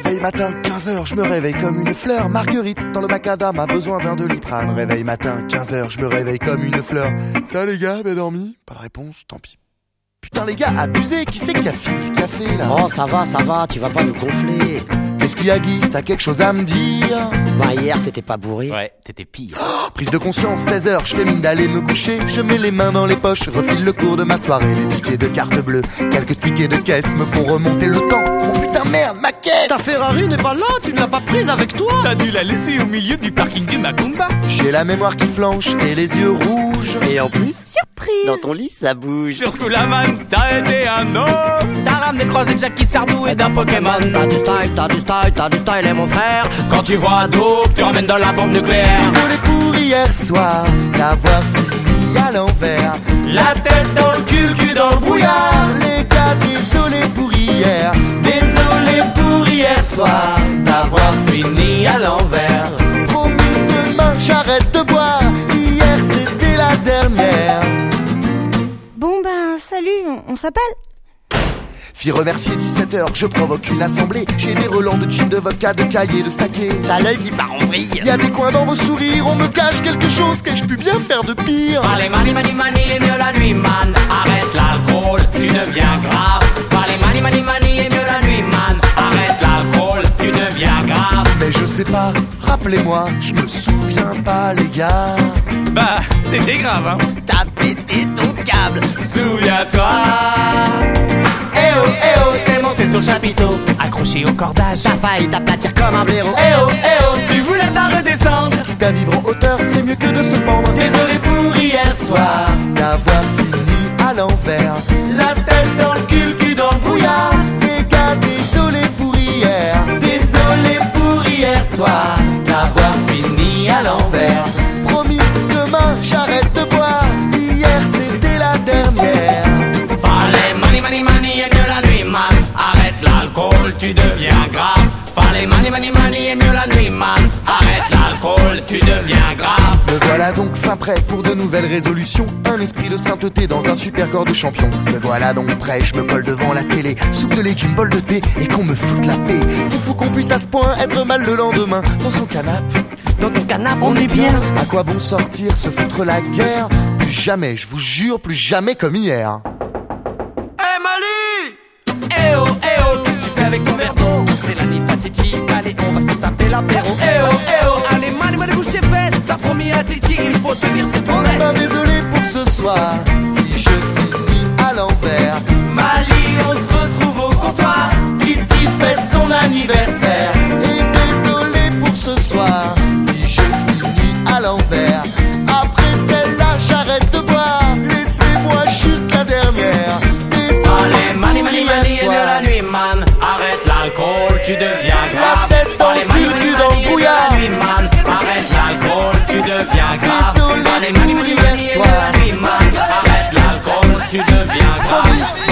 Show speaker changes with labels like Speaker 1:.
Speaker 1: Réveil matin, 15h, je me réveille comme une fleur. Marguerite, dans le macadam, a besoin d'un Doliprane. Réveil matin, 15h, je me réveille comme une fleur. Ça les gars, bien dormi? Pas de réponse, tant pis. Putain les gars, abusé, qui c'est qui a fini le café là?
Speaker 2: Oh ça va, tu vas pas nous gonfler.
Speaker 1: Qu'est-ce qu'il y a Guy, t'as quelque chose à me dire?
Speaker 2: Bah hier t'étais pas bourré.
Speaker 3: Ouais, t'étais pire.
Speaker 1: Prise de conscience, 16h, je fais mine d'aller me coucher. Je mets les mains dans les poches, refile le cours de ma soirée. Les tickets de carte bleue, quelques tickets de caisse me font remonter le temps. Oh putain merde, ma caisse!
Speaker 2: Ta Ferrari n'est pas là, tu ne l'as pas prise avec toi.
Speaker 3: T'as dû la laisser au milieu du parking du Macumba.
Speaker 1: J'ai la mémoire qui flanche et les yeux rouges.
Speaker 2: Et en plus,
Speaker 4: Surprise!
Speaker 2: dans ton lit ça bouge.
Speaker 3: Sur ce coup-là, man, t'as aidé un homme. T'as ramené croisé de Jackie Sardou et d'un Pokémon.
Speaker 2: T'as du style et mon frère. Quand tu vois Dope, tu ramènes dans la bombe nucléaire.
Speaker 1: Désolé pour hier soir, d'avoir fini à l'envers.
Speaker 2: La tête dans le cul dans le brouillard.
Speaker 1: Les gars, désolé pour hier.
Speaker 2: Désolé pour hier soir, d'avoir fini à l'envers.
Speaker 1: Promis demain, j'arrête de boire. Hier c'était la dernière.
Speaker 4: Bon ben, salut, on s'appelle?
Speaker 1: Fille remercier 17h, je provoque une assemblée. J'ai des relents de gin, de vodka, de cahiers, de saké.
Speaker 2: T'as l'œil qui part en vrille.
Speaker 1: Y a des coins dans vos sourires, on me cache quelque chose. Qu'ai-je pu bien faire de pire?
Speaker 2: Fallait mani, et mieux la nuit, man. Arrête l'alcool, tu deviens grave. Fallait mani, et mieux la nuit, man. Arrête l'alcool, tu deviens grave.
Speaker 1: Mais je sais pas, rappelez-moi, je me souviens pas les gars.
Speaker 3: Bah, t'étais grave, hein.
Speaker 2: T'as pété ton câble.
Speaker 3: Souviens-toi. Eh oh, t'es monté sur le chapiteau, accroché au cordage.
Speaker 2: T'as failli t'aplatir comme un blaireau.
Speaker 3: Eh oh, tu voulais pas redescendre.
Speaker 1: Quitte à vivre en hauteur, c'est mieux que de se pendre.
Speaker 2: Désolé pour hier soir,
Speaker 1: D'avoir fini à l'envers.
Speaker 2: la tête dans le cul dans le brouillard.
Speaker 1: Les gars, désolé pour hier.
Speaker 2: Désolé pour hier soir, d'avoir fini à l'envers.
Speaker 1: Promis, demain, j'arrête de boire. Hier, c'était la dernière.
Speaker 2: Fallait mani, et mieux la nuit, man. Arrête l'alcool, tu deviens grave. Fallait mani, et mieux la nuit, man. Arrête l'alcool, tu deviens grave.
Speaker 1: Me voilà donc fin prêt pour de nouvelles résolutions. Un esprit de sainteté dans un super corps de champion. Me voilà donc prêt, je me colle devant la télé. Soupe de légumes, bol de thé et qu'on me foute la paix. C'est fou qu'on puisse à ce point être mal le lendemain. Dans son canapé,
Speaker 2: Dans ton canapé, on est bien.
Speaker 1: à quoi bon sortir, se foutre la guerre? Plus jamais, je vous jure, plus jamais comme hier.
Speaker 3: Eh Mali. Eh oh, qu'est-ce que tu fais avec ton verre d'eau? C'est la nuit fatidique, allez, on va se taper l'apéro. Eh oh, allez, Mali, bouge tes fesses. T'as promis à Titi, il faut tenir ses promesses.
Speaker 1: Ben désolé pour ce soir, si je finis à l'envers.
Speaker 2: Mali, on se retrouve au comptoir. Titi fête son anniversaire.
Speaker 1: Et désolé pour ce soir, si je finis à l'envers. Après celle-là, j'arrête de boire. Laissez-moi juste la dernière.
Speaker 2: Allez, mani, et mieux la
Speaker 1: soir.
Speaker 2: nuit, man. Arrête l'alcool, tu deviens grave.
Speaker 1: La tête dans le
Speaker 2: Allez,
Speaker 1: cul, dans le brouillard.
Speaker 2: la nuit, man. Arrête l'alcool, tu deviens grave.
Speaker 1: Désolé
Speaker 2: Allez,
Speaker 1: pour
Speaker 2: mani,
Speaker 1: hier
Speaker 2: et mieux
Speaker 1: soir.
Speaker 2: la nuit, man. Arrête l'alcool, tu deviens grave.
Speaker 1: Promis,